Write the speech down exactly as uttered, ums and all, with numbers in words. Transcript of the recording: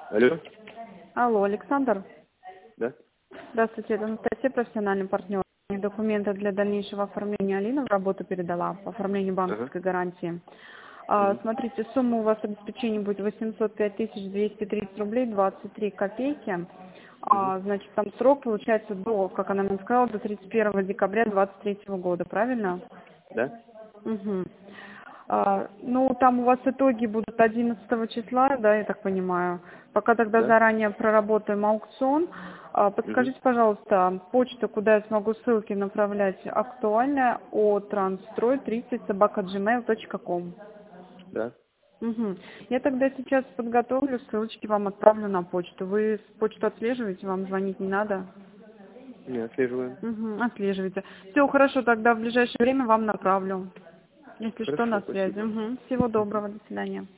Алло? Алло, Александр. Да? Здравствуйте, это Анастасия, профессиональный партнер. Документы для дальнейшего оформления Алина в работу передала по оформлению Ага. банковской гарантии. А, Мгм. смотрите, сумма у вас обеспечения будет восемьсот пять тысяч двести тридцать рублей двадцать три копейки. Мгм. А, значит, там срок получается до, как она мне сказала, до тридцать первого декабря двадцать третьего года, правильно? Да? Угу. А, ну, там у вас итоги будут одиннадцатого числа, да, я так понимаю. Пока тогда Да? заранее проработаем аукцион. А, Мгм. подскажите, пожалуйста, почта, куда я смогу ссылки направлять, актуальная, о трансстрой тридцать собака джимейл точка ком. Да? Угу. Я тогда сейчас подготовлю, ссылочки вам отправлю на почту. Вы почту отслеживаете, вам звонить не надо? Не, отслеживаем. Угу, отслеживайте. Все, хорошо, тогда в ближайшее время вам направлю. Если что, Хорошо, на связи. спасибо. Угу. Всего Мгм. доброго, до свидания.